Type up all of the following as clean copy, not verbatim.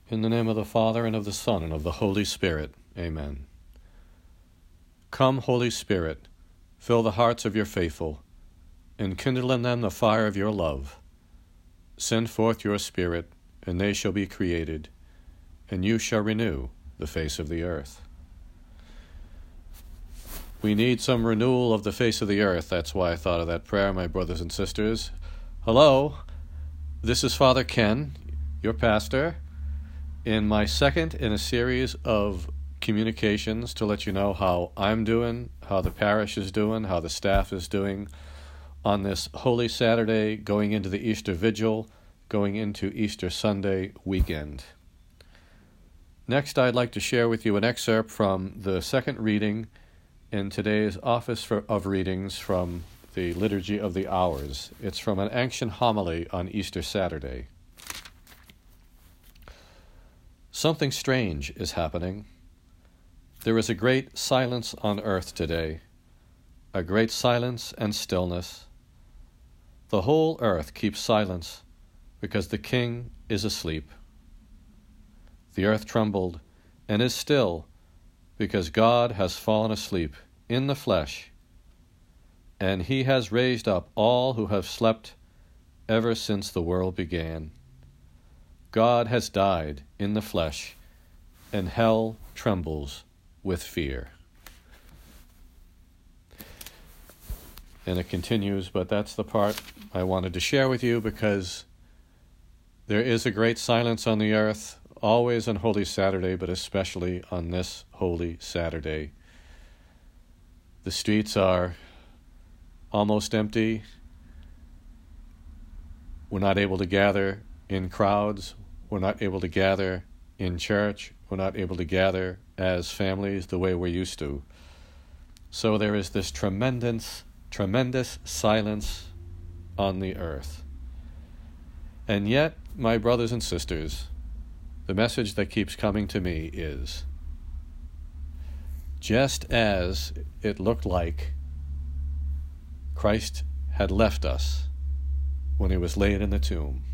In the name of the Father, and of the Son, and of the Holy Spirit. Amen. Come, Holy Spirit, fill the hearts of your faithful, and kindle in them the fire of your love. Send forth your Spirit, and they shall be created, and you shall renew the face of the earth. We need some renewal of the face of the earth. That's why I thought of that prayer, my brothers and sisters. Hello, this is Father Ken, your pastor, in my second in a series of communications to let you know how I'm doing, how the parish is doing, how the staff is doing on this Holy Saturday, going into the Easter Vigil, going into Easter Sunday weekend. Next, I'd like to share with you an excerpt from the second reading in today's Office of Readings from the Liturgy of the Hours. It's from an ancient homily on Easter Saturday. Something strange is happening. There is a great silence on earth today, a great silence and stillness. The whole earth keeps silence because the King is asleep. The earth trembled and is still because God has fallen asleep in the flesh, and he has raised up all who have slept ever since the world began. God has died in the flesh, and hell trembles with fear. And it continues, but that's the part I wanted to share with you because there is a great silence on the earth, always on Holy Saturday, but especially on this Holy Saturday. The streets are almost empty. We're not able to gather in crowds. We're not able to gather in church. We're not able to gather as families the way we're used to. So there is this tremendous silence on the earth. And yet, my brothers and sisters, the message that keeps coming to me is, just as it looked like Christ had left us when he was laid in the tomb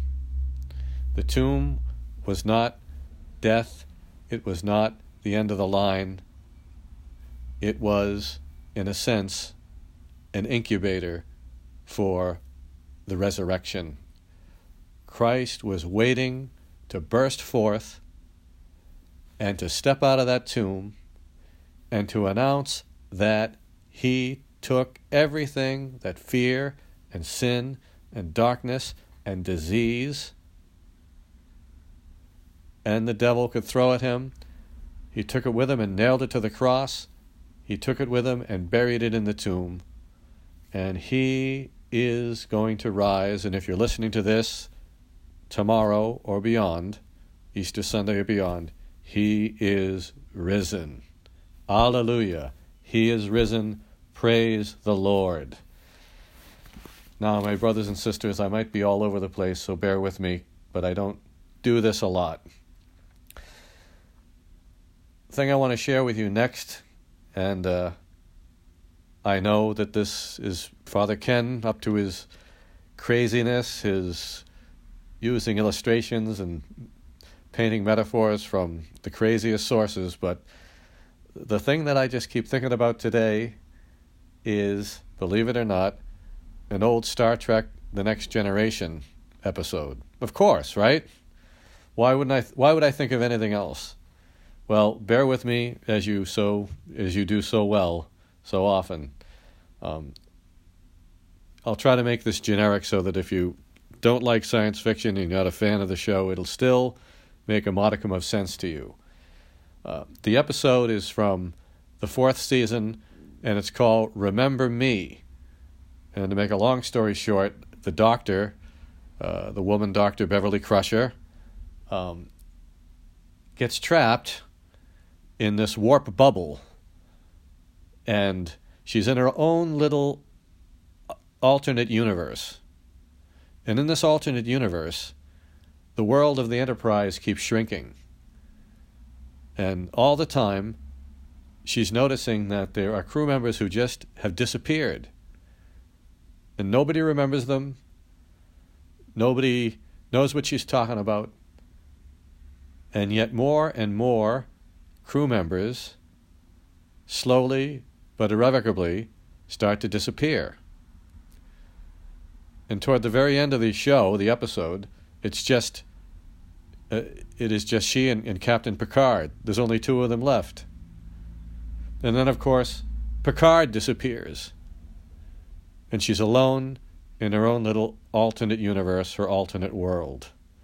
was not death, it was not the end of the line, it was, in a sense, an incubator for the resurrection. Christ was waiting to burst forth and to step out of that tomb and to announce that he took everything that fear and sin and darkness and disease and the devil could throw at him. He took it with him and nailed it to the cross. He took it with him and buried it in the tomb. And he is going to rise. And if you're listening to this tomorrow or beyond, Easter Sunday or beyond, he is risen. Alleluia. He is risen. Praise the Lord. Now, my brothers and sisters, I might be all over the place, so bear with me, but I don't do this a lot. The thing I want to share with you next, and I know that this is Father Ken up to his craziness, his using illustrations and painting metaphors from the craziest sources, but the thing that I just keep thinking about today is, believe it or not, an old Star Trek The Next Generation episode. Of course, right? Why would I think of anything else? Well, bear with me as you do so well, so often. I'll try to make this generic so that if you don't like science fiction and you're not a fan of the show, it'll still make a modicum of sense to you. The episode is from the 4th season, and it's called Remember Me. And to make a long story short, the doctor, the woman doctor Beverly Crusher, gets trapped in this warp bubble, and she's in her own little alternate universe. And in this alternate universe, the world of the Enterprise keeps shrinking. And all the time, she's noticing that there are crew members who just have disappeared. And nobody remembers them. Nobody knows what she's talking about. And yet more and more crew members slowly but irrevocably start to disappear. And toward the very end of the show, the episode, it is just she and Captain Picard. There's only two of them left. And then, of course, Picard disappears. And she's alone in her own little alternate universe, her alternate world.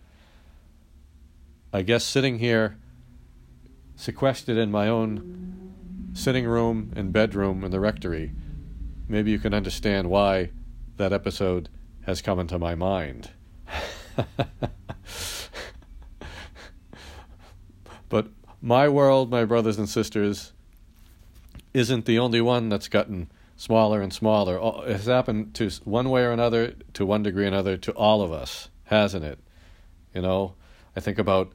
I guess sitting here, sequestered in my own sitting room and bedroom in the rectory, maybe you can understand why that episode has come into my mind. But my world, my brothers and sisters, isn't the only one that's gotten smaller and smaller. It has happened to one way or another, to one degree or another, to all of us, hasn't it? You know, I think about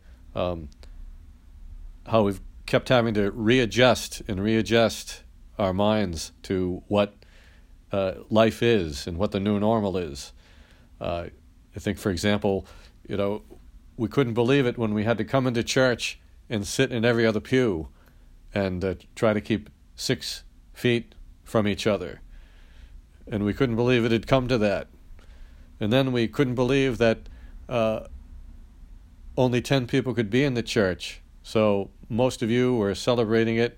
how we've kept having to readjust our minds to what life is and what the new normal is. I think, for example, you know, we couldn't believe it when we had to come into church and sit in every other pew and try to keep 6 feet from each other. And we couldn't believe it had come to that. And then we couldn't believe that only 10 people could be in the church. So most of you were celebrating it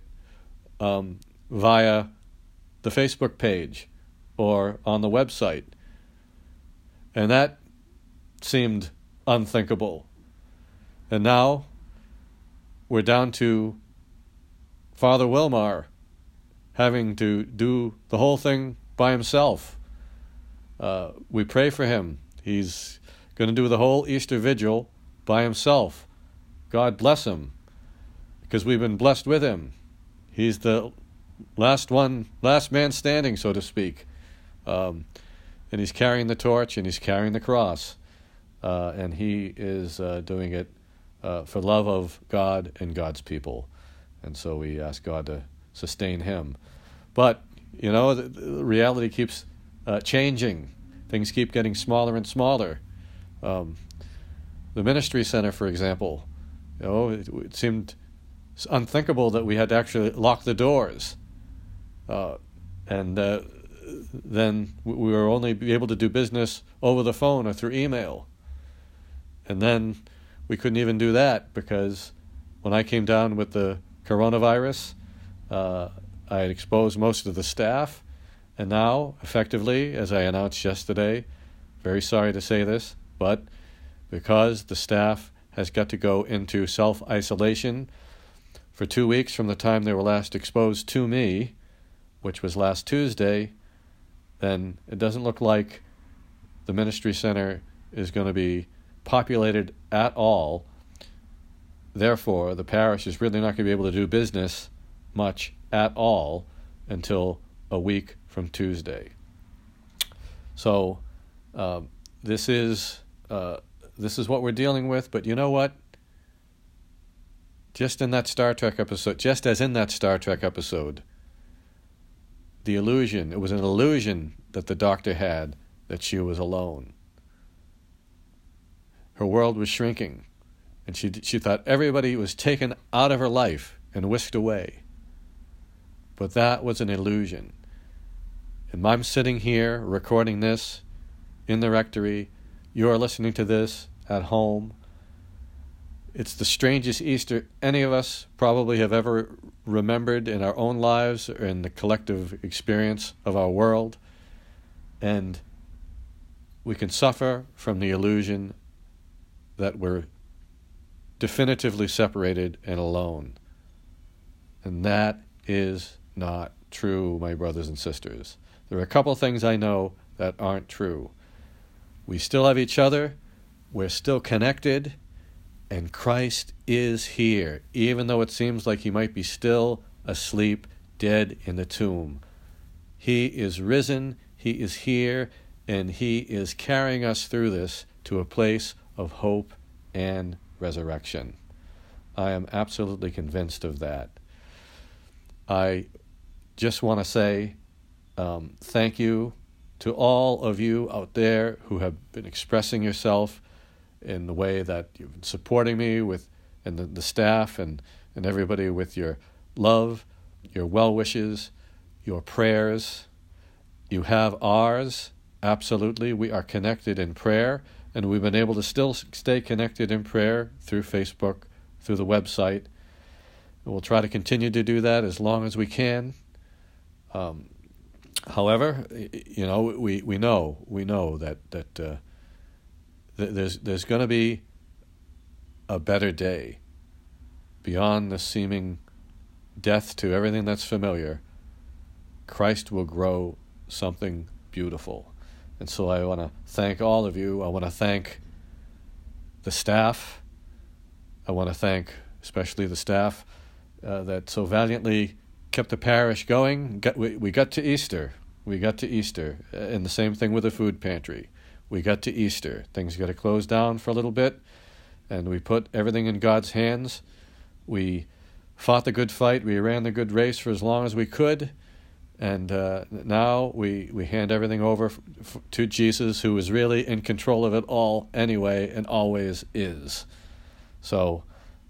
via the Facebook page or on the website. And that seemed unthinkable. And now we're down to Father Wilmar having to do the whole thing by himself. We pray for him. He's going to do the whole Easter Vigil by himself. God bless him, because we've been blessed with him. He's the last man standing, so to speak. And he's carrying the torch and he's carrying the cross. And he is doing it for love of God and God's people. And so we ask God to sustain him. But, you know, the reality keeps changing. Things keep getting smaller and smaller. The ministry center, for example, you know, it seemed unthinkable that we had to actually lock the doors. And then we were only able to do business over the phone or through email. And then we couldn't even do that because when I came down with the coronavirus, I had exposed most of the staff. And now, effectively, as I announced yesterday, very sorry to say this, but because the staff has got to go into self-isolation for 2 weeks from the time they were last exposed to me, which was last Tuesday, then it doesn't look like the ministry center is going to be populated at all. Therefore, the parish is really not going to be able to do business much at all until a week from Tuesday. So this is what we're dealing with. But you know what? Just as in that Star Trek episode, the illusion, it was an illusion that the doctor had that she was alone. Her world was shrinking, and she thought everybody was taken out of her life and whisked away. But that was an illusion. And I'm sitting here recording this in the rectory. You're listening to this at home. It's the strangest Easter any of us probably have ever remembered in our own lives or in the collective experience of our world. And we can suffer from the illusion that we're definitively separated and alone. And that is not true, my brothers and sisters. There are a couple things I know that aren't true. We still have each other, we're still connected, and Christ is here, even though it seems like he might be still asleep, dead in the tomb. He is risen, he is here, and he is carrying us through this to a place of hope and resurrection. I am absolutely convinced of that. I just want to say thank you to all of you out there who have been expressing yourself in the way that you've been supporting me with and the staff and everybody with your love, your well wishes, your prayers. You have ours, absolutely. We are connected in prayer, and we've been able to still stay connected in prayer through Facebook, through the website. And we'll try to continue to do that as long as we can. However, we know that there's going to be a better day beyond the seeming death to everything that's familiar. Christ will grow something beautiful. And so I want to thank all of you. I want to thank the staff. I want to thank especially the staff that so valiantly kept the parish going. We got to Easter. And the same thing with the food pantry. We got to Easter. Things got to close down for a little bit, and we put everything in God's hands. We fought the good fight. We ran the good race for as long as we could. And now we hand everything over to Jesus, who is really in control of it all anyway and always is. So,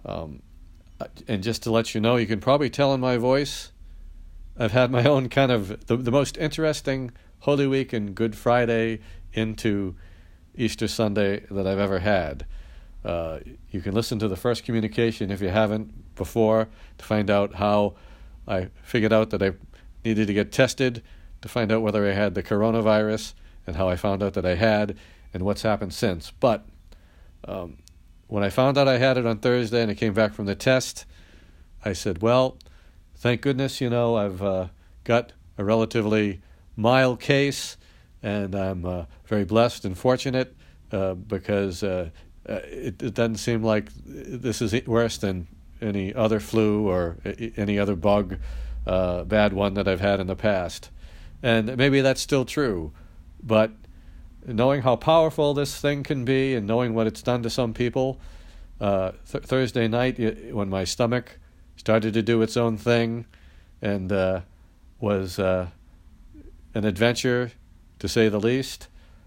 and just to let you know, you can probably tell in my voice, I've had my own kind of the most interesting Holy Week and Good Friday into Easter Sunday that I've ever had. You can listen to the first communication if you haven't before to find out how I figured out that I needed to get tested to find out whether I had the coronavirus, and how I found out that I had, and what's happened since. But when I found out I had it on Thursday and I came back from the test, I said, well, thank goodness, I've got a relatively mild case, and I'm very blessed and fortunate because it doesn't seem like this is worse than any other flu or any other bug, bad one that I've had in the past. And maybe that's still true, but knowing how powerful this thing can be and knowing what it's done to some people, Thursday night when my stomach started to do its own thing and was an adventure, to say the least.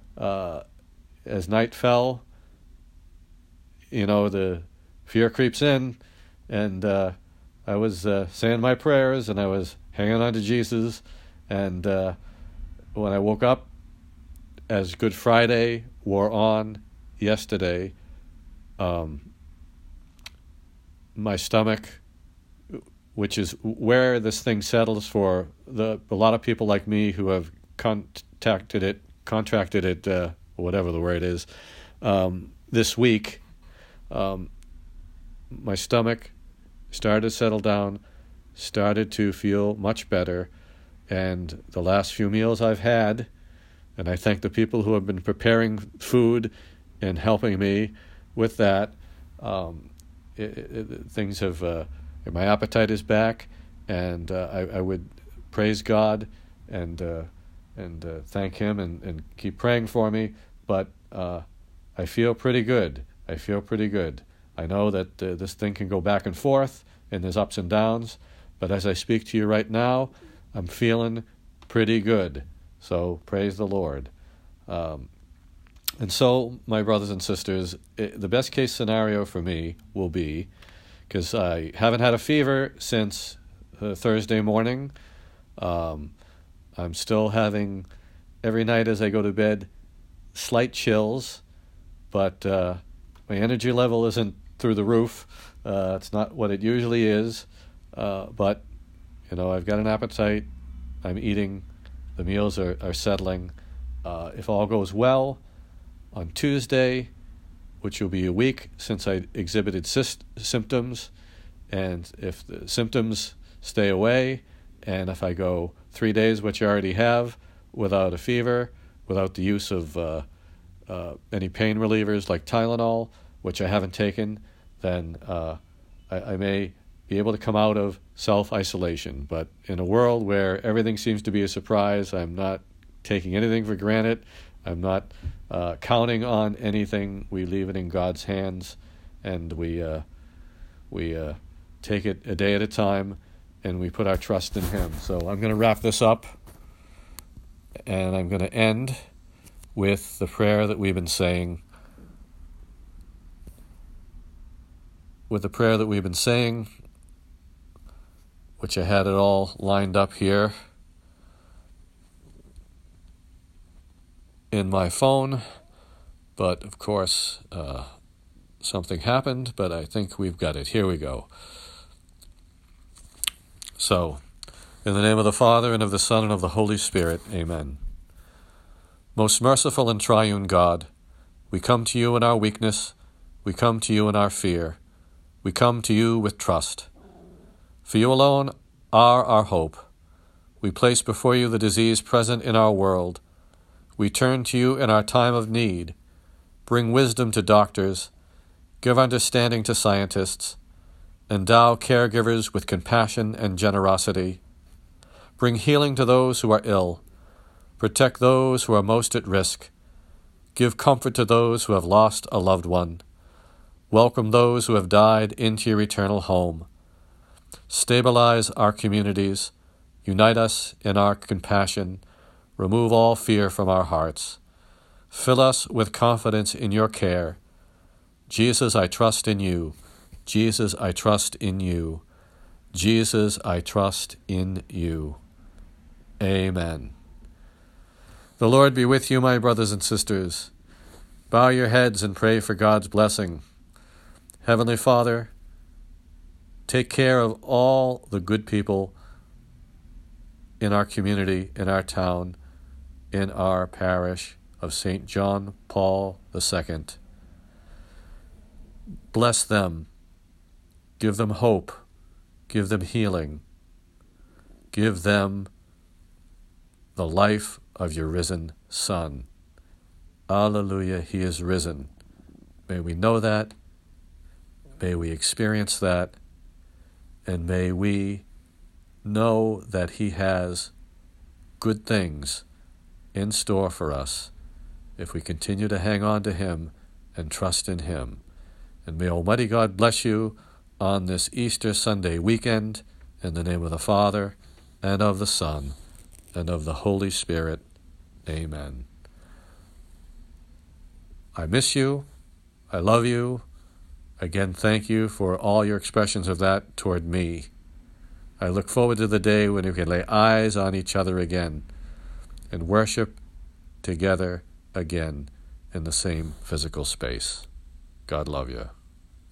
As night fell, the fear creeps in, and I was saying my prayers, and I was hanging on to Jesus, and when I woke up, as Good Friday wore on yesterday, my stomach, which is where this thing settles for a lot of people like me who have contracted it, whatever the word is, this week, my stomach started to settle down, started to feel much better, and the last few meals I've had, and I thank the people who have been preparing food and helping me with that, things have... my appetite is back, and I would praise God and thank Him and keep praying for me. But I feel pretty good. I know that this thing can go back and forth, and there's ups and downs. But as I speak to you right now, I'm feeling pretty good. So praise the Lord. And so, my brothers and sisters, the best case scenario for me will be, because I haven't had a fever since Thursday morning. I'm still having, every night as I go to bed, slight chills, but my energy level isn't through the roof. It's not what it usually is, but, I've got an appetite. I'm eating. The meals are settling. If all goes well, on Tuesday, which will be a week since I exhibited symptoms, and if the symptoms stay away, and if I go 3 days, which I already have, without a fever, without the use of any pain relievers like Tylenol, which I haven't taken, then I may be able to come out of self-isolation. But in a world where everything seems to be a surprise, I'm not taking anything for granted. I'm not counting on anything. We leave it in God's hands, and we take it a day at a time, and we put our trust in Him. So I'm going to wrap this up, and I'm going to end with the prayer that we've been saying. with the prayer that we've been saying, which I had it all lined up here in my phone, but of course something happened, but I think we've got it. Here we go. So, in the name of the Father, and of the Son, and of the Holy Spirit, amen. Most merciful and triune God, we come to you in our weakness, we come to you in our fear, we come to you with trust. For you alone are our hope. We place before you the disease present in our world. We turn to you in our time of need. Bring wisdom to doctors, give understanding to scientists, endow caregivers with compassion and generosity. Bring healing to those who are ill, protect those who are most at risk, give comfort to those who have lost a loved one, welcome those who have died into your eternal home. Stabilize our communities, unite us in our compassion, remove all fear from our hearts. Fill us with confidence in your care. Jesus, I trust in you. Jesus, I trust in you. Jesus, I trust in you. Amen. The Lord be with you, my brothers and sisters. Bow your heads and pray for God's blessing. Heavenly Father, take care of all the good people in our community, in our town, in our parish of St. John Paul II. Bless them. Give them hope. Give them healing. Give them the life of your risen Son. Alleluia, he is risen. May we know that. May we experience that. And may we know that he has good things in store for us if we continue to hang on to him and trust in him. And may Almighty God bless you on this Easter Sunday weekend, in the name of the Father, and of the Son, and of the Holy Spirit. Amen. I miss you. I love you. Again, thank you for all your expressions of that toward me. I look forward to the day when we can lay eyes on each other again and worship together again in the same physical space. God love you.